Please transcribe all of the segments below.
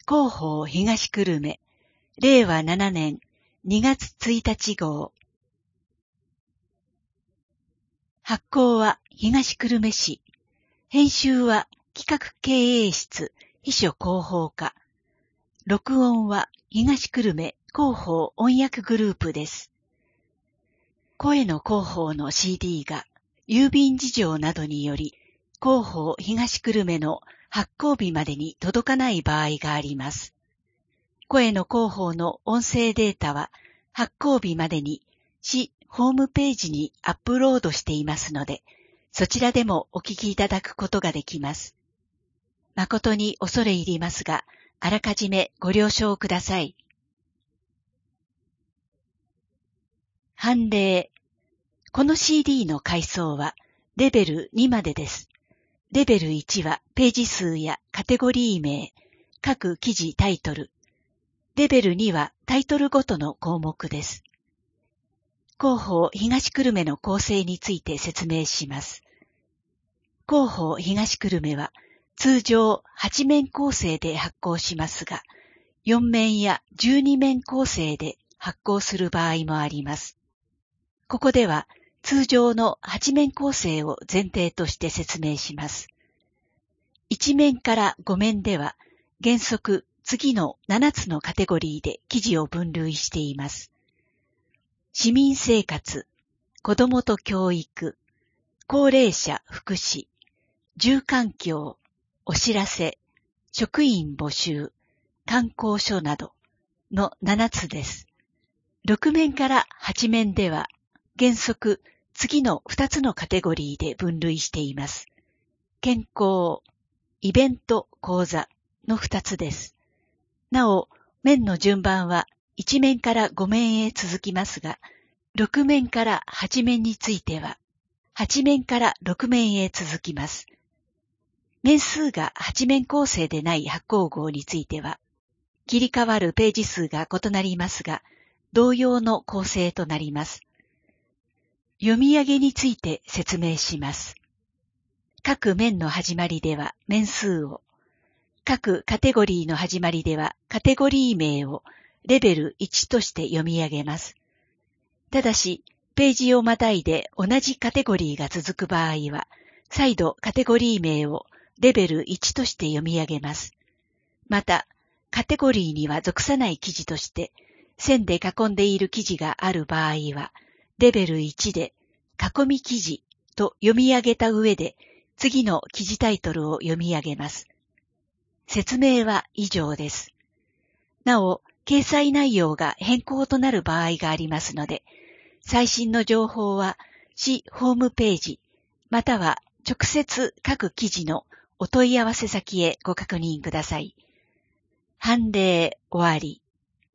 広報東久留米、令和7年2月1日号。発行は東久留米市。編集は企画経営室秘書広報課。録音は東久留米広報音訳グループです。声の広報の CD が郵便事情などにより広報東久留米の発行日までに届かない場合があります。声の広報の音声データは発行日までに市ホームページにアップロードしていますので、そちらでもお聞きいただくことができます。誠に恐れ入りますが、あらかじめご了承ください。判例。この CD の階層はレベル2までです。レベル1はページ数やカテゴリー名、各記事タイトル。レベル2はタイトルごとの項目です。広報東久留米の構成について説明します。広報東久留米は通常8面構成で発行しますが、4面や12面構成で発行する場合もあります。ここでは通常の8面構成を前提として説明します。1面から5面では原則次の7つのカテゴリーで記事を分類しています。市民生活、子どもと教育、高齢者福祉、住環境、お知らせ、職員募集、観光所などの7つです。6面から8面では原則次の2つのカテゴリーで分類しています。健康、イベント、講座の2つです。なお、面の順番は1面から5面へ続きますが、6面から8面については、8面から6面へ続きます。面数が8面構成でない発行号については、切り替わるページ数が異なりますが、同様の構成となります。読み上げについて説明します。各面の始まりでは面数を、各カテゴリーの始まりではカテゴリー名をレベル1として読み上げます。ただし、ページをまたいで同じカテゴリーが続く場合は、再度カテゴリー名をレベル1として読み上げます。また、カテゴリーには属さない記事として、線で囲んでいる記事がある場合は、レベル1で囲み記事と読み上げた上で、次の記事タイトルを読み上げます。説明は以上です。なお、掲載内容が変更となる場合がありますので、最新の情報は市ホームページ、または直接各記事のお問い合わせ先へご確認ください。判例終わり。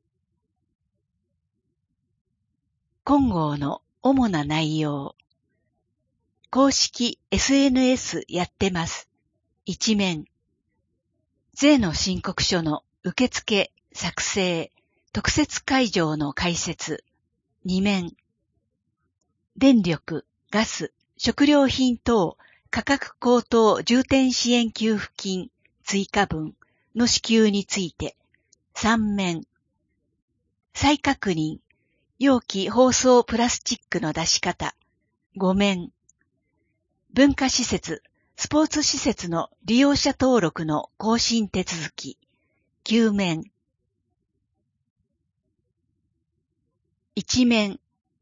今号の主な内容。公式 SNS やってます。1面。税の申告書の受付、作成、特設会場の開設。2面。電力、ガス、食料品等価格高騰重点支援給付金追加分の支給について。3面。再確認、容器包装プラスチックの出し方。5面。文化施設、スポーツ施設の利用者登録の更新手続き。9面。1面。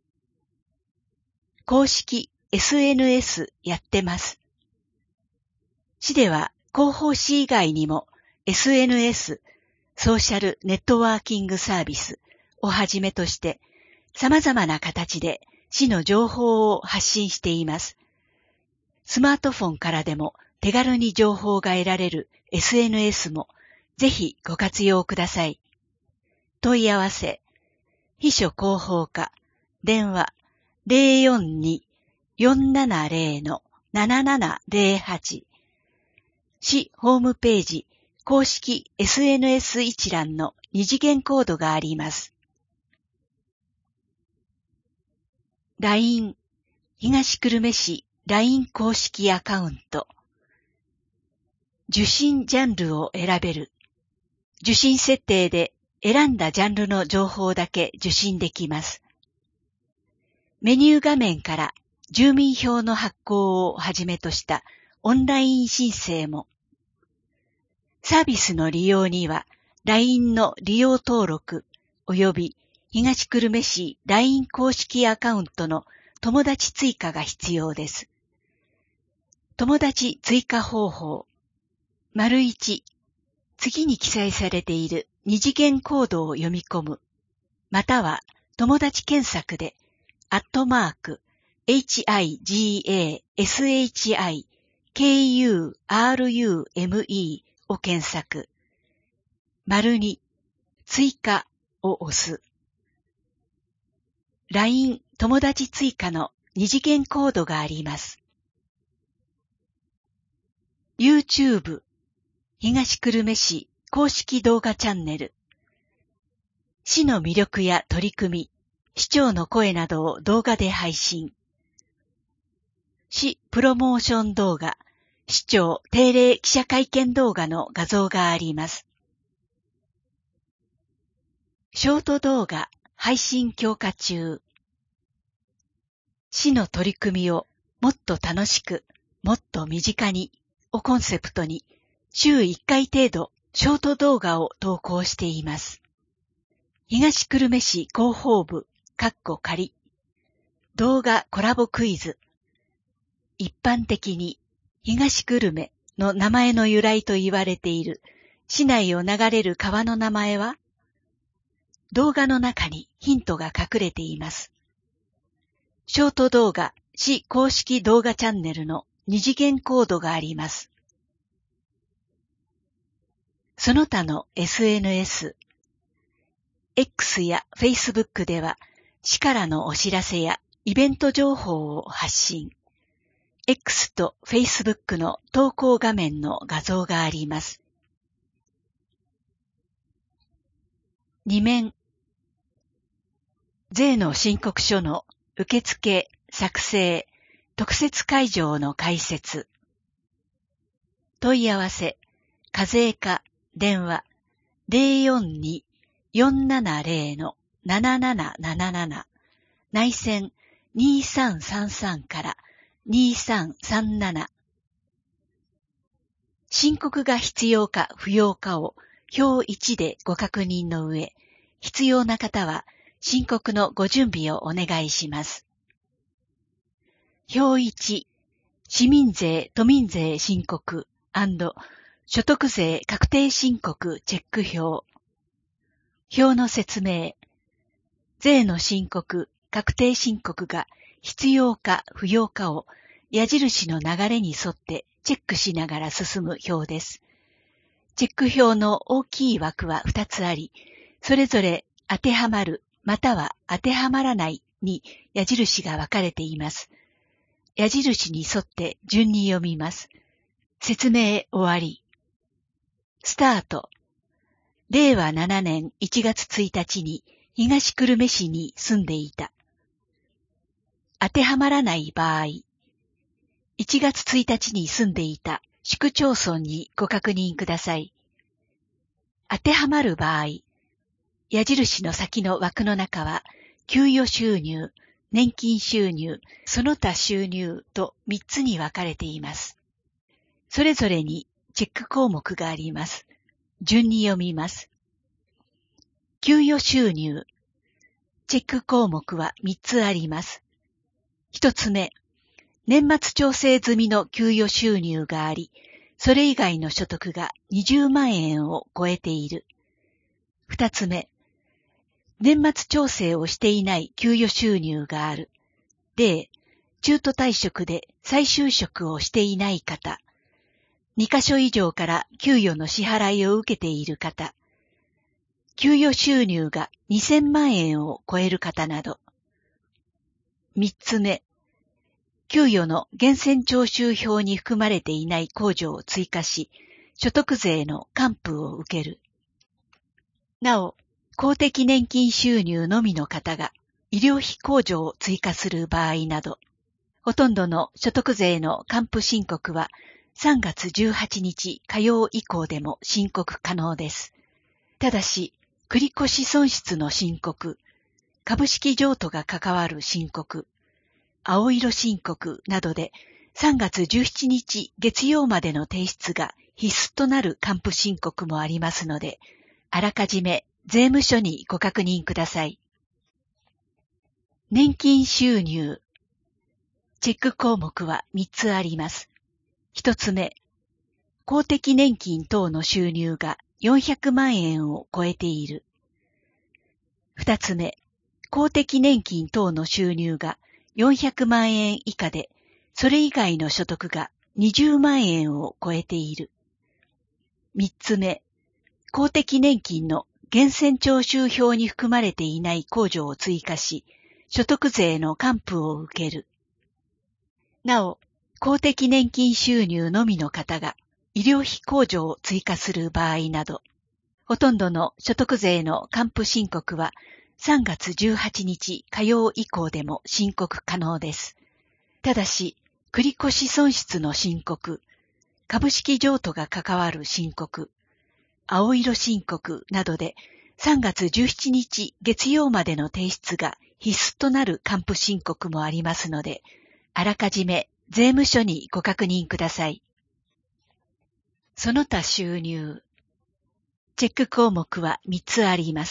公式 SNS やってます。市では広報誌以外にも SNS、ソーシャルネットワーキングサービスをはじめとして様々な形で市の情報を発信しています。スマートフォンからでも手軽に情報が得られる SNS もぜひご活用ください。問い合わせ、秘書広報課、電話 042-470-7708 市ホームページ公式 SNS 一覧の二次元コードがあります。LINE 東久留米市 LINE 公式アカウント。受信ジャンルを選べる。 受信設定で選んだジャンルの情報だけ受信できます。メニュー画面から住民票の発行をはじめとしたオンライン申請も。サービスの利用には LINE の利用登録及び東久留米市 LINE 公式アカウントの友達追加が必要です。友達追加方法。1、次に記載されている二次元コードを読み込む。または友達検索で@HIGASHIKURUME を検索。2、追加を押す。LINE 友達追加の二次元コードがあります。YouTube 東久留米市公式動画チャンネル。市の魅力や取り組み、市長の声などを動画で配信。市プロモーション動画、市長定例記者会見動画の画像があります。ショート動画配信強化中。市の取り組みをもっと楽しく、もっと身近にをコンセプトに週1回程度ショート動画を投稿しています。東久留米市広報部仮動画コラボクイズ。一般的に東久留米の名前の由来と言われている市内を流れる川の名前は？動画の中にヒントが隠れています。ショート動画市公式動画チャンネルの二次元コードがあります。その他の SNS、X や Facebook では市からのお知らせやイベント情報を発信。X と Facebook の投稿画面の画像があります。2面。税の申告書の受付、作成、特設会場の開設。問い合わせ、課税課、電話、042-470-7777、内線2333から2337。申告が必要か不要かを表1でご確認の上、必要な方は申告のご準備をお願いします。表1、市民税・都民税申告&所得税確定申告チェック表。表の説明。税の申告、確定申告が必要か不要かを矢印の流れに沿ってチェックしながら進む表です。チェック表の大きい枠は2つあり、それぞれ当てはまるまたは当てはまらないに矢印が分かれています。矢印に沿って順に読みます。説明終わり。スタート。令和7年1月1日に東久留米市に住んでいた。当てはまらない場合、1月1日に住んでいた市区町村にご確認ください。当てはまる場合、矢印の先の枠の中は、給与収入、年金収入、その他収入と3つに分かれています。それぞれにチェック項目があります。順に読みます。給与収入。チェック項目は3つあります。1つ目、年末調整済みの給与収入があり、それ以外の所得が20万円を超えている。2つ目、年末調整をしていない給与収入がある。例、中途退職で再就職をしていない方。2カ所以上から給与の支払いを受けている方。給与収入が2000万円を超える方など。3つ目、給与の源泉徴収票に含まれていない控除を追加し、所得税の還付を受ける。なお、公的年金収入のみの方が医療費控除を追加する場合など、ほとんどの所得税の還付申告は3月18日火曜以降でも申告可能です。 ただし、繰越損失の申告、株式譲渡が関わる申告、青色申告などで3月17日月曜までの提出が必須となる還付申告もありますので、あらかじめ税務署にご確認ください。年金収入。チェック項目は3つあります。1つ目、公的年金等の収入が400万円を超えている。2つ目、公的年金等の収入が400万円以下で、それ以外の所得が20万円を超えている。3つ目、公的年金の源泉徴収票に含まれていない控除を追加し、所得税の還付を受ける。なお、公的年金収入のみの方が医療費控除を追加する場合など、ほとんどの所得税の還付申告は3月18日火曜以降でも申告可能です。ただし、繰越損失の申告、株式譲渡が関わる申告、青色申告などで3月17日月曜までの提出が必須となる還付申告もありますので、あらかじめ税務署にご確認ください。その他収入。チェック項目は3つあります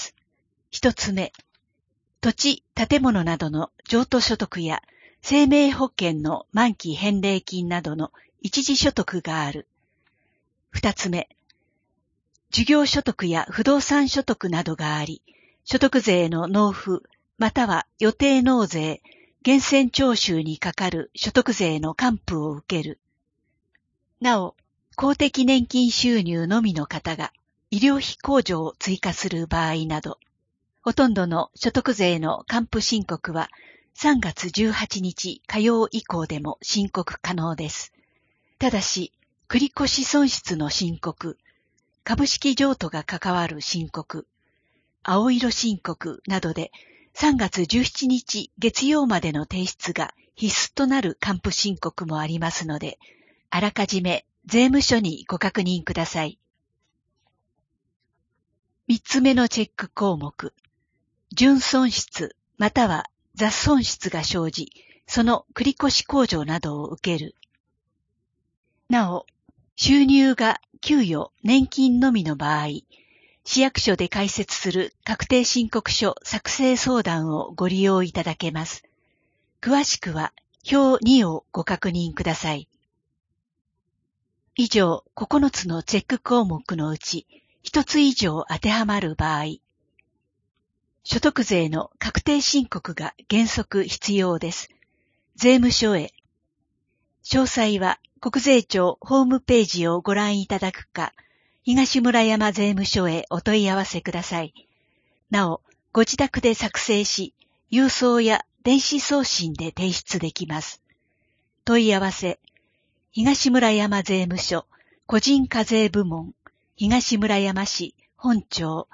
。1つ目、土地、建物などの譲渡所得や生命保険の満期返礼金などの一時所得がある。2つ目、事業所得や不動産所得などがあり、所得税の納付または予定納税、源泉徴収にかかる所得税の還付を受ける。なお、公的年金収入のみの方が医療費控除を追加する場合など、ほとんどの所得税の還付申告は3月18日火曜以降でも申告可能です。ただし、繰越損失の申告、株式譲渡が関わる申告、青色申告などで3月17日月曜までの提出が必須となる還付申告もありますので、あらかじめ税務署にご確認ください。3つ目のチェック項目。純損失または雑損失が生じ、その繰越控除などを受ける。なお、収入が給与、年金のみの場合、市役所で開設する確定申告書作成相談をご利用いただけます。詳しくは表2をご確認ください。以上9つのチェック項目のうち1つ以上当てはまる場合、所得税の確定申告が原則必要です。税務署へ。詳細は国税庁ホームページをご覧いただくか、東村山税務署へお問い合わせください。なお、ご自宅で作成し、郵送や電子送信で提出できます。問い合わせ、東村山税務署個人課税部門、東村山市本町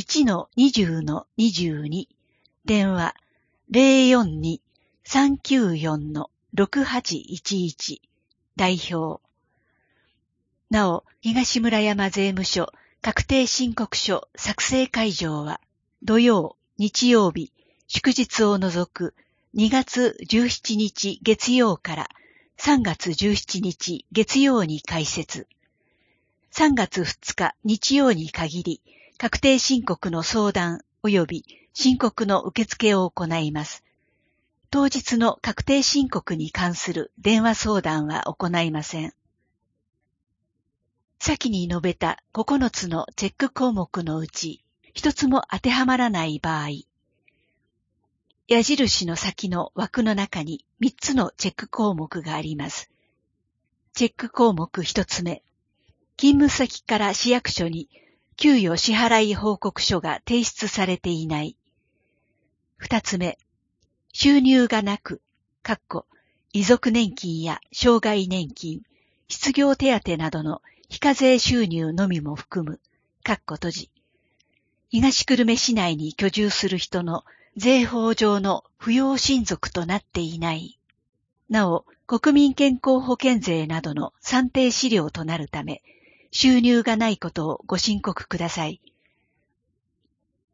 1-20-22 電話 042-394-6811 代表。なお、東村山税務署確定申告書作成会場は土曜、日曜日、祝日を除く2月17日月曜から3月17日月曜に開設。3月2日日曜に限り確定申告の相談及び申告の受付を行います。当日の確定申告に関する電話相談は行いません。先に述べた9つのチェック項目のうち1つも当てはまらない場合、矢印の先の枠の中に3つのチェック項目があります。チェック項目1つ目、勤務先から市役所に給与支払い報告書が提出されていない。2つ目、収入がなく、遺族年金や障害年金、失業手当などの非課税収入のみも含む、閉じ。東久留米市内に居住する人の税法上の扶養親族となっていない。なお、国民健康保険税などの算定資料となるため、収入がないことをご申告ください。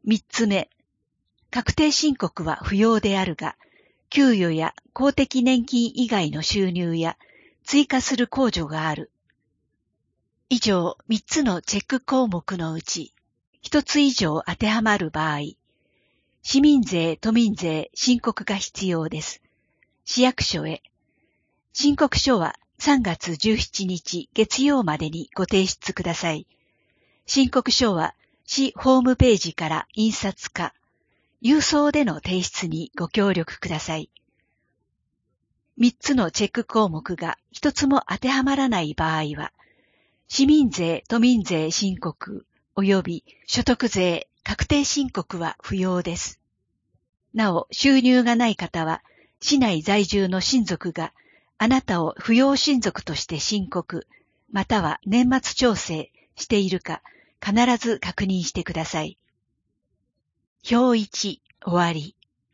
3つ目、確定申告は不要であるが、給与や公的年金以外の収入や追加する控除がある。以上3つのチェック項目のうち1つ以上当てはまる場合、市民税・都民税申告が必要です。市役所へ。申告書は3月17日月曜までにご提出ください。申告書は市ホームページから印刷か、郵送での提出にご協力ください。3つのチェック項目が1つも当てはまらない場合は、市民税・都民税申告及び所得税確定申告は不要です。なお、収入がない方は、市内在住の親族があなたを扶養親族として申告、または年末調整しているか必ず確認してください。表1、終わり。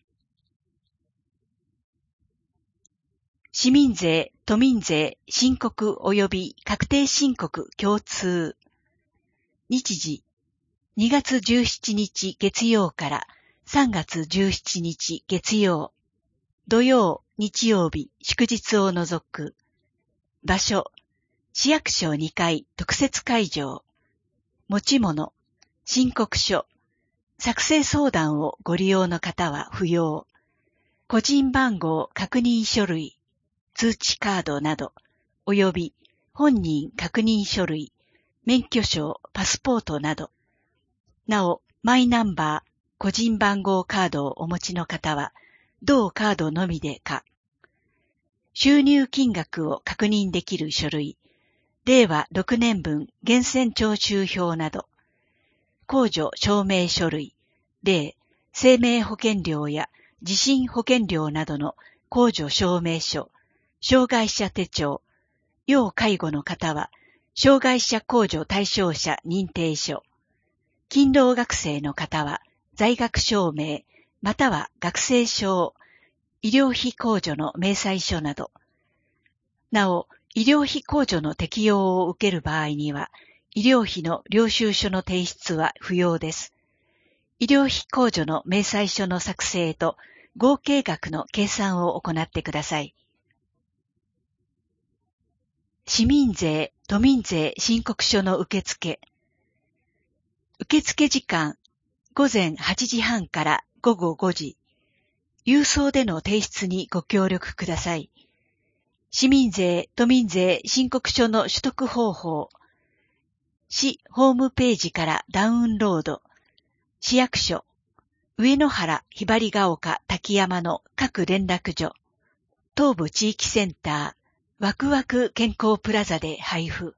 市民税・都民税申告及び確定申告共通。日時、2月17日月曜から3月17日月曜。土曜、日曜日、祝日を除く。場所、市役所2階特設会場。持ち物、申告書、作成相談をご利用の方は不要。個人番号確認書類、通知カードなど、及び本人確認書類、免許証、パスポートなど。なお、マイナンバー、個人番号カードをお持ちの方は、同カードのみでか。収入金額を確認できる書類、令和6年分源泉徴収票など、控除証明書類、例、生命保険料や地震保険料などの控除証明書、障害者手帳、要介護の方は、障害者控除対象者認定書、勤労学生の方は、在学証明、または学生証、医療費控除の明細書など。なお、医療費控除の適用を受ける場合には、医療費の領収書の提出は不要です。医療費控除の明細書の作成と合計額の計算を行ってください。市民税・都民税申告書の受付。受付時間、午前8時半から午後5時。郵送での提出にご協力ください。市民税・都民税申告書の取得方法。市ホームページからダウンロード。市役所、上野原ひばりが丘滝山の各連絡所。東部地域センター。ワクワク健康プラザで配布。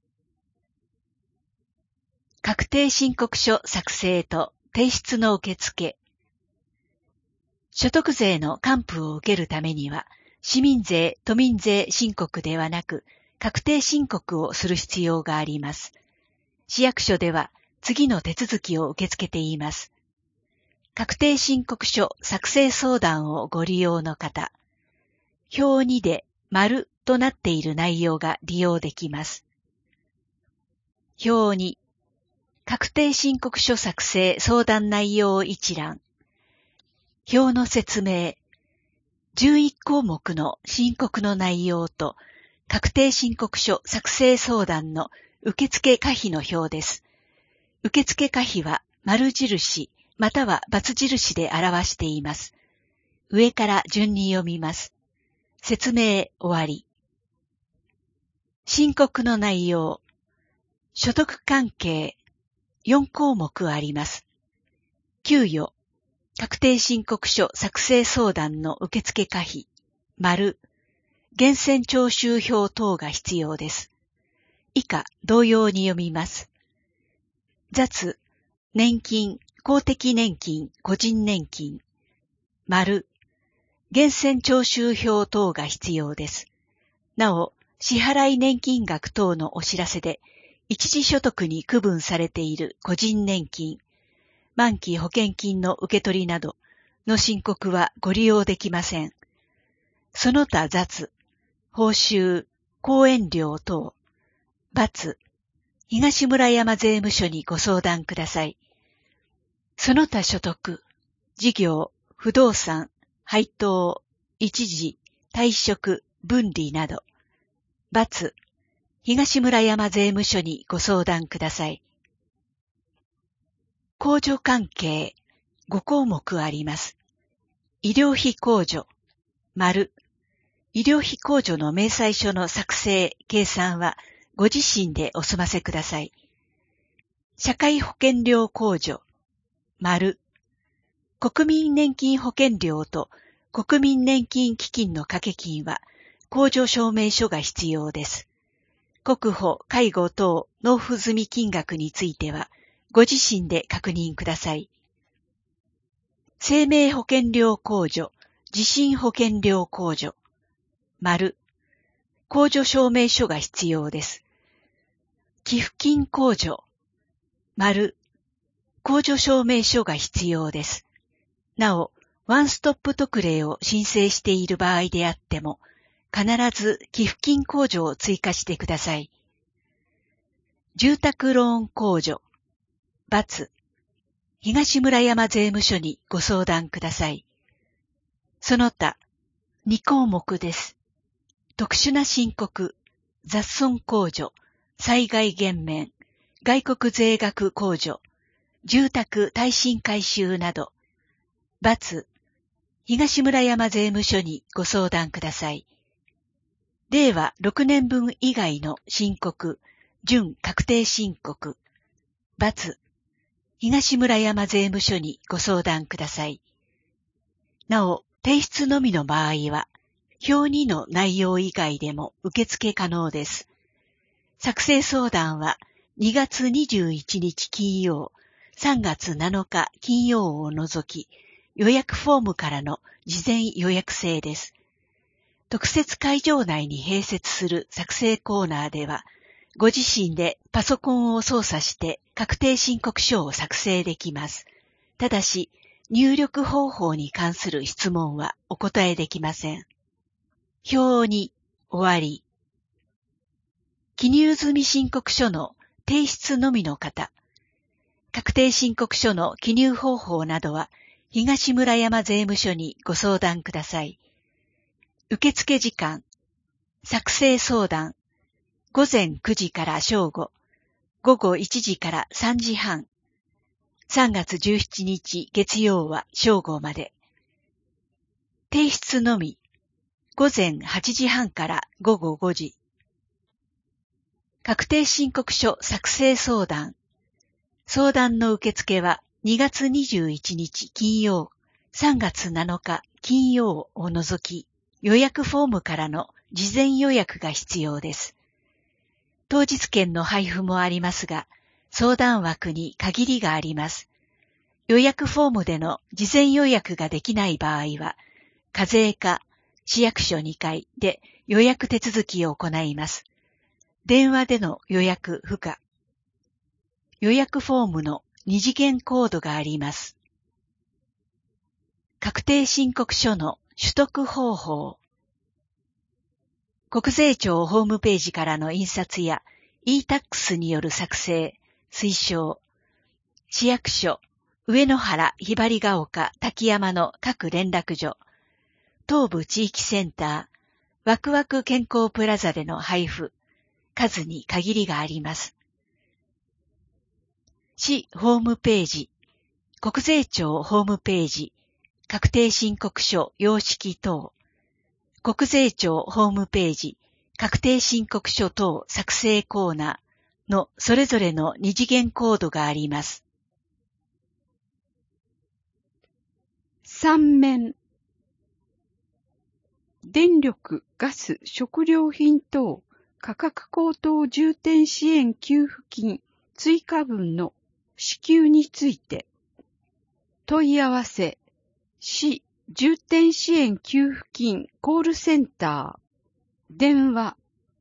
確定申告書作成と提出の受付。所得税の還付を受けるためには、市民税・都民税申告ではなく、確定申告をする必要があります。市役所では次の手続きを受け付けています。確定申告書作成相談をご利用の方。表2で丸となっている内容が利用できます。表2、確定申告書作成相談内容一覧。表の説明。11項目の申告の内容と確定申告書作成相談の受付可否の表です。受付可否は丸印または×印で表しています。上から順に読みます。説明終わり。申告の内容。所得関係。4項目あります。給与。確定申告書作成相談の受付可否。丸。源泉徴収票等が必要です。以下同様に読みます。雑。年金、公的年金、個人年金。丸。源泉徴収票等が必要です。なお、支払い年金額等のお知らせで、一時所得に区分されている個人年金、満期保険金の受け取りなどの申告はご利用できません。その他雑、報酬、講演料等、×、東村山税務署にご相談ください。 その他所得、事業、不動産、配当、一時、退職、分離など。×、東村山税務署にご相談ください。控除関係、5項目あります。医療費控除、丸。医療費控除の明細書の作成、計算はご自身でお済ませください。社会保険料控除、丸。国民年金保険料と国民年金基金の掛け金は控除証明書が必要です。国保、介護等納付済み金額についてはご自身で確認ください。生命保険料控除、地震保険料控除、丸。控除証明書が必要です。寄付金控除、丸。控除証明書が必要です。なお、ワンストップ特例を申請している場合であっても、必ず寄付金控除を追加してください。住宅ローン控除、×。東村山税務署にご相談ください。その他、2項目です。特殊な申告、雑損控除、災害減免、外国税額控除、住宅耐震改修など。×、東村山税務署にご相談ください。令和6年分以外の申告、準確定申告、×、東村山税務署にご相談ください。なお、提出のみの場合は、表2の内容以外でも受付可能です。作成相談は2月21日金曜、3月7日金曜を除き、予約フォームからの事前予約制です。特設会場内に併設する作成コーナーでは、ご自身でパソコンを操作して確定申告書を作成できます。ただし、入力方法に関する質問はお答えできません。表に終わり。記入済み申告書の提出のみの方。確定申告書の記入方法などは東村山税務署にご相談ください。受付時間。作成相談。午前9時から正午。午後1時から3時半。3月17日月曜は正午まで。提出のみ。午前8時半から午後5時。確定申告書作成相談。相談の受付は2月21日金曜、3月7日金曜を除き、予約フォームからの事前予約が必要です。当日券の配布もありますが、相談枠に限りがあります。予約フォームでの事前予約ができない場合は、課税課、市役所2階で予約手続きを行います。電話での予約不可。予約フォームの2次元コードがあります。確定申告書の取得方法。国税庁ホームページからの印刷や e-tax による作成、推奨。市役所、上野原、ひばりが丘、滝山の各連絡所。東部地域センター、ワクワク健康プラザでの配布。数に限りがあります。市ホームページ、国税庁ホームページ、確定申告書様式等、国税庁ホームページ、確定申告書等作成コーナーのそれぞれの二次元コードがあります。 3面。電力、ガス、食料品等価格高騰重点支援給付金追加分の支給について問い合わせ市重点支援給付金コールセンター電話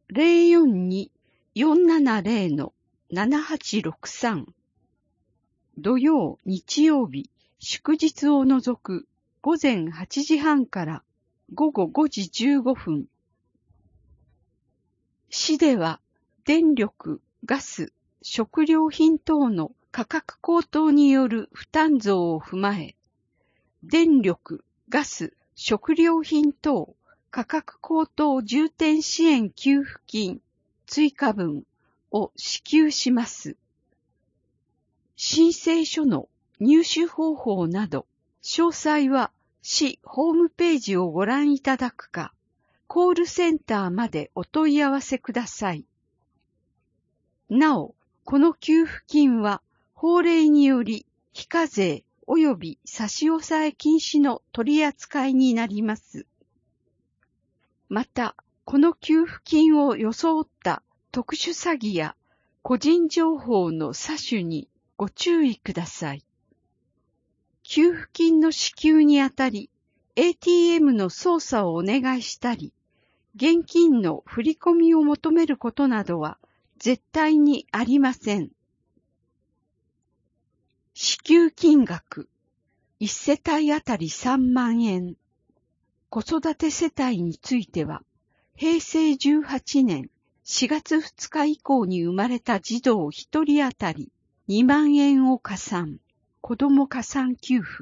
042-470-7863 土曜日曜日祝日を除く午前8時半から午後5時15分市では電力、ガス、食料品等の価格高騰による負担増を踏まえ、電力、ガス、食料品等価格高騰重点支援給付金追加分を支給します。申請書の入手方法など、詳細は市ホームページをご覧いただくか、コールセンターまでお問い合わせください。なお、この給付金は法令により非課税及び差し押さえ禁止の取り扱いになります。また、この給付金を装った特殊詐欺や個人情報の詐取にご注意ください。給付金の支給にあたり、ATM の操作をお願いしたり、現金の振り込みを求めることなどは絶対にありません。支給金額、1世帯あたり3万円。子育て世帯については、平成18年4月2日以降に生まれた児童1人あたり2万円を加算、子ども加算給付。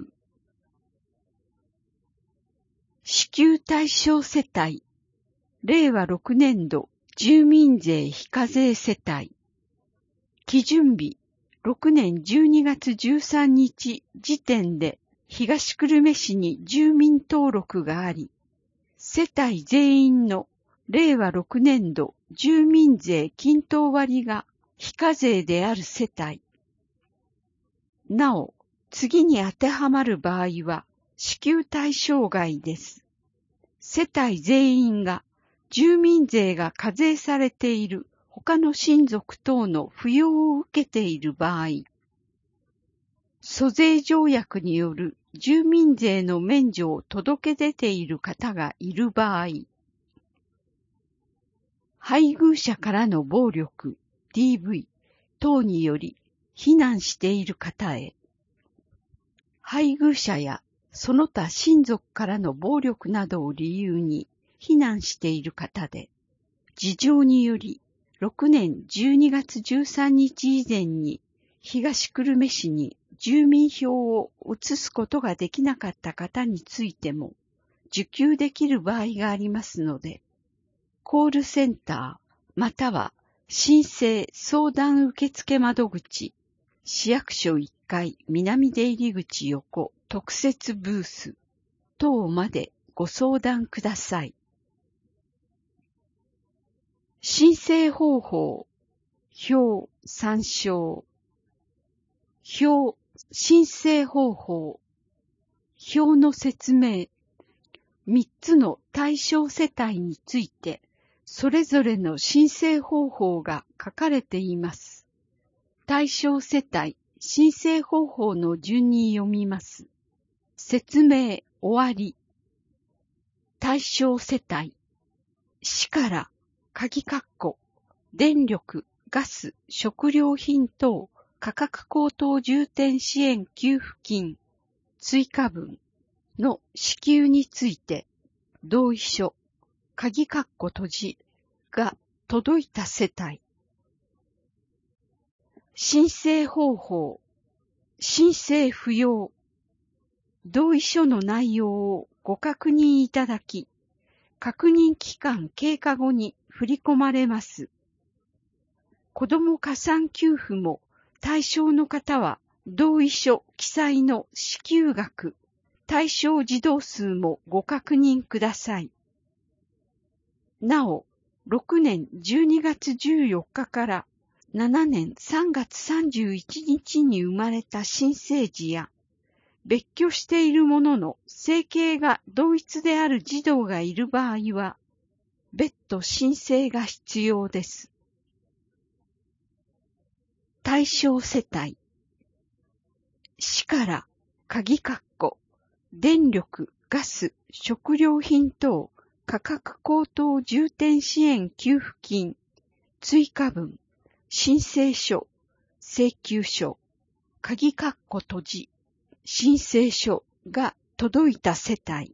支給対象世帯、令和6年度住民税非課税世帯。基準日、6年12月13日時点で東久留米市に住民登録があり、世帯全員の令和6年度住民税均等割が非課税である世帯。なお、次に当てはまる場合は支給対象外です。世帯全員が住民税が課税されている他の親族等の扶養を受けている場合、租税条約による住民税の免除を届け出ている方がいる場合、配偶者からの暴力、DV 等により避難している方へ、配偶者やその他親族からの暴力などを理由に避難している方で、事情により6年12月13日以前に東久留米市に住民票を移すことができなかった方についても受給できる場合がありますので、コールセンターまたは申請相談受付窓口、市役所1階南出入口横特設ブース等までご相談ください。申請方法、表参照。表、申請方法。表の説明。3つの対象世帯について、それぞれの申請方法が書かれています。対象世帯、申請方法の順に読みます。説明、終わり。対象世帯。市から、鍵括弧、電力、ガス、食料品等、価格高騰重点支援給付金、追加分の支給について、同意書、鍵括弧閉じが届いた世帯。申請方法、申請不要、同意書の内容をご確認いただき、確認期間経過後に振り込まれます。子ども加算給付も対象の方は同意書記載の支給額、対象児童数もご確認ください。なお、6年12月14日から7年3月31日に生まれた新生児や、別居しているものの生形が同一である児童がいる場合は、別途申請が必要です。対象世帯。市から鍵括弧、電力、ガス、食料品等価格高騰重点支援給付金、追加分、申請書、請求書、鍵括弧閉じ、申請書が届いた世帯。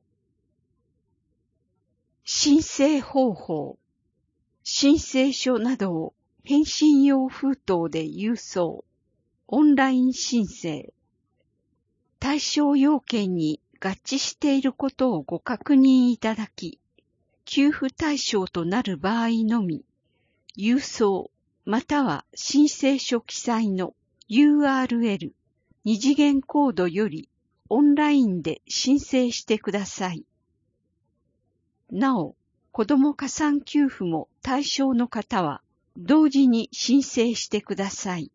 申請方法、申請書などを返信用封筒で郵送。 オンライン申請。対象要件に合致していることをご確認いただき、給付対象となる場合のみ、郵送または申請書記載の URL、二次元コードよりオンラインで申請してください。なお、子ども加算給付も対象の方は同時に申請してください。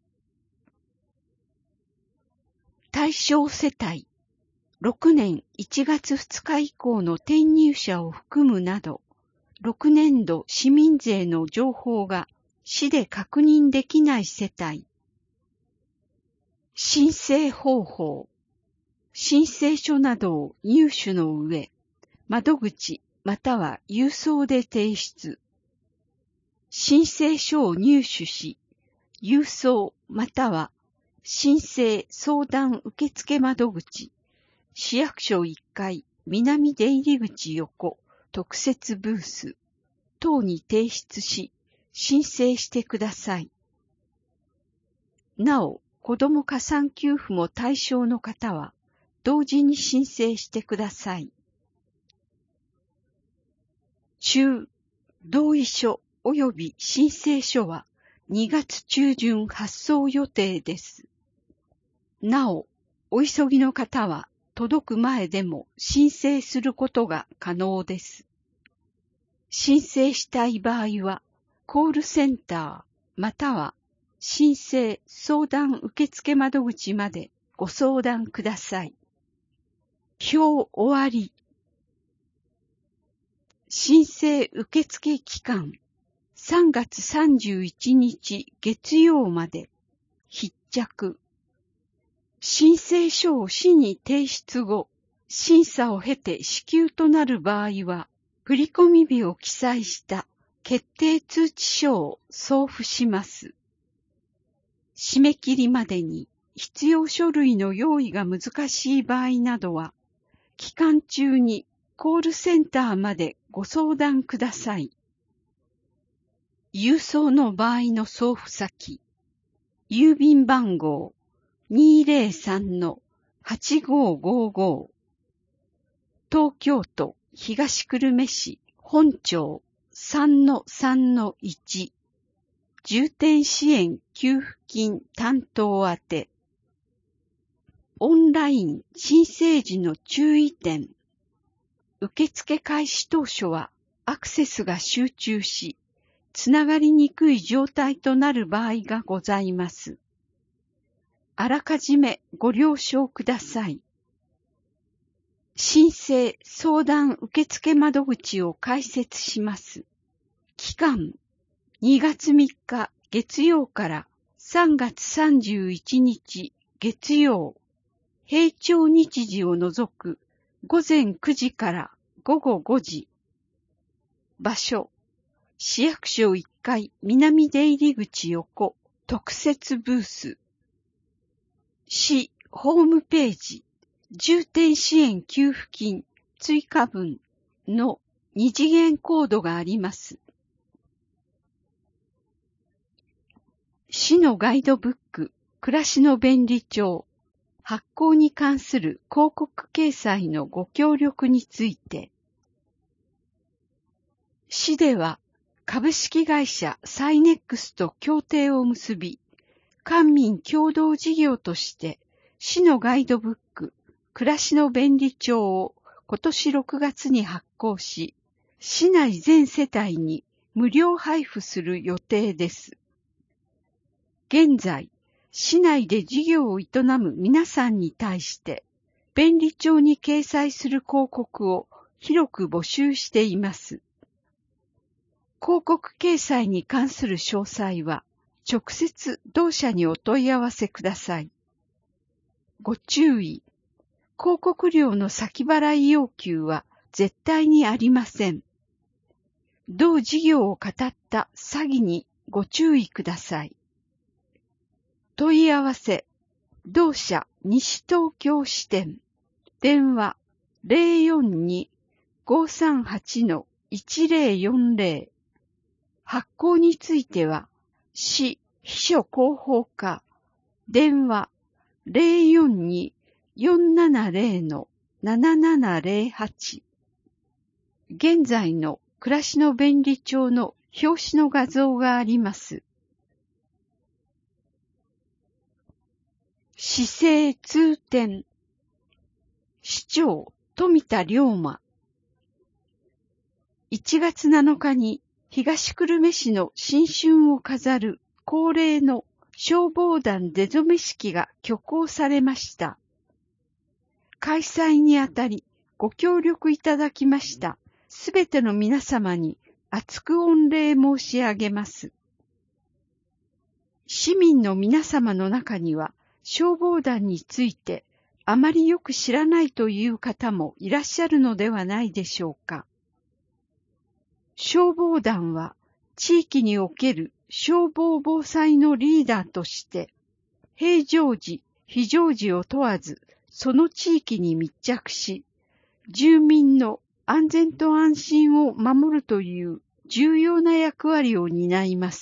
対象世帯、6年1月2日以降の転入者を含むなど、6年度市民税の情報が市で確認できない世帯。申請方法、申請書などを入手の上、窓口または郵送で提出。申請書を入手し、郵送または申請相談受付窓口、市役所1階南出入口横特設ブース等に提出し、申請してください。なお、子ども加算給付も対象の方は、同時に申請してください。中、同意書及び申請書は2月中旬発送予定です。なお、お急ぎの方は届く前でも申請することが可能です。申請したい場合は、コールセンターまたは申請相談受付窓口までご相談ください。表終わり。申請受付期間3月31日月曜まで必着。申請書を市に提出後、審査を経て支給となる場合は、振込日を記載した決定通知書を送付します。締め切りまでに必要書類の用意が難しい場合などは、期間中にコールセンターまでご相談ください。郵送の場合の送付先、郵便番号 203-8555 東京都東久留米市本町 3-3-1 重点支援給付金担当宛て。オンライン申請時の注意点。受付開始当初はアクセスが集中し、つながりにくい状態となる場合がございます。あらかじめご了承ください。申請相談受付窓口を開設します。期間2月3日月曜から3月31日月曜。平常日時を除く午前9時から午後5時。場所、市役所1階南出入口横特設ブース。市ホームページ、重点支援給付金追加分の二次元コードがあります。市のガイドブック、暮らしの便利帳、発行に関する広告掲載のご協力について。市では株式会社サイネックスと協定を結び、官民共同事業として市のガイドブック、暮らしの便利帳を今年6月に発行し、市内全世帯に無料配布する予定です。現在、市内で事業を営む皆さんに対して、便利帳に掲載する広告を広く募集しています。広告掲載に関する詳細は、直接同社にお問い合わせください。ご注意。広告料の先払い要求は絶対にありません。同事業を語った詐欺にご注意ください。問い合わせ、同社西東京支店、電話 042-538-1040。発行については、市秘書広報課電話 042-470-7708。現在の暮らしの便利帳の表紙の画像があります。市政通典。市長富田龍馬。1月7日に東久留米市の新春を飾る恒例の消防団出初め式が挙行されました。開催にあたりご協力いただきましたすべての皆様に厚く御礼申し上げます。市民の皆様の中には消防団についてあまりよく知らないという方もいらっしゃるのではないでしょうか。消防団は地域における消防防災のリーダーとして、平常時、非常時を問わず、その地域に密着し、住民の安全と安心を守るという重要な役割を担います。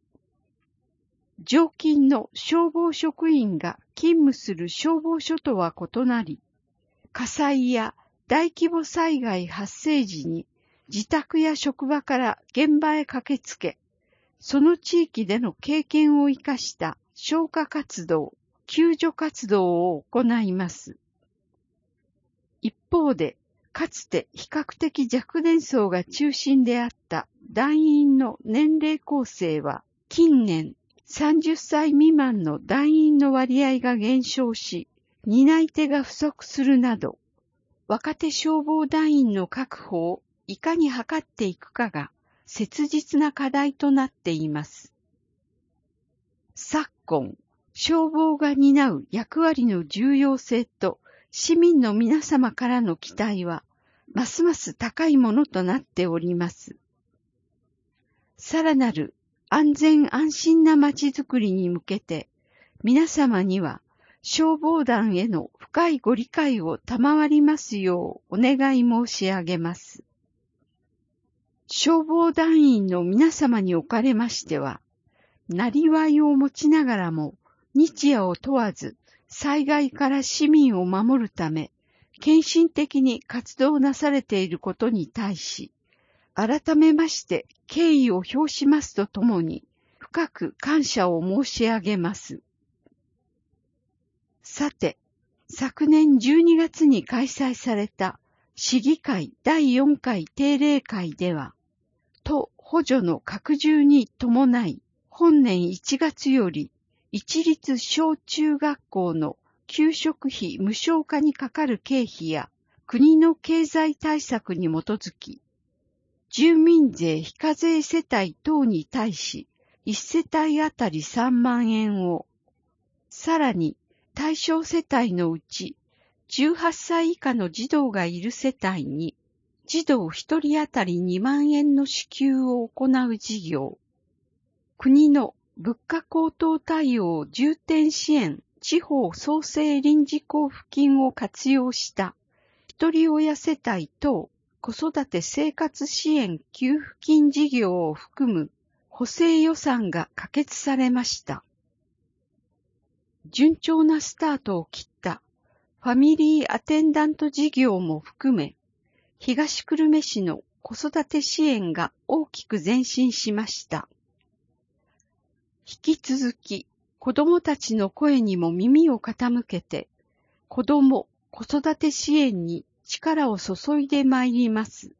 常勤の消防職員が勤務する消防署とは異なり、火災や大規模災害発生時に自宅や職場から現場へ駆けつけ、その地域での経験を生かした消火活動、救助活動を行います。一方で、かつて比較的若年層が中心であった団員の年齢構成は、近年30歳未満の団員の割合が減少し、担い手が不足するなど、若手消防団員の確保をいかに図っていくかが切実な課題となっています。昨今、消防が担う役割の重要性と市民の皆様からの期待は、ますます高いものとなっております。さらなる安全安心なまちづくりに向けて、皆様には消防団への深いご理解を賜りますようお願い申し上げます。消防団員の皆様におかれましては、なりわいを持ちながらも日夜を問わず災害から市民を守るため、献身的に活動なされていることに対し、改めまして敬意を表しますとともに、深く感謝を申し上げます。さて、昨年12月に開催された市議会第4回定例会では、都補助の拡充に伴い、本年1月より一律小中学校の給食費無償化にかかる経費や国の経済対策に基づき、住民税非課税世帯等に対し1世帯あたり3万円を、さらに対象世帯のうち18歳以下の児童がいる世帯に児童1人あたり2万円の支給を行う事業、国の物価高騰対応重点支援地方創生臨時交付金を活用した一人親世帯等子育て生活支援給付金事業を含む補正予算が可決されました。順調なスタートを切ったファミリーアテンダント事業も含め、東久留米市の子育て支援が大きく前進しました。引き続き、子どもたちの声にも耳を傾けて、子ども・子育て支援に力を注いでまいります。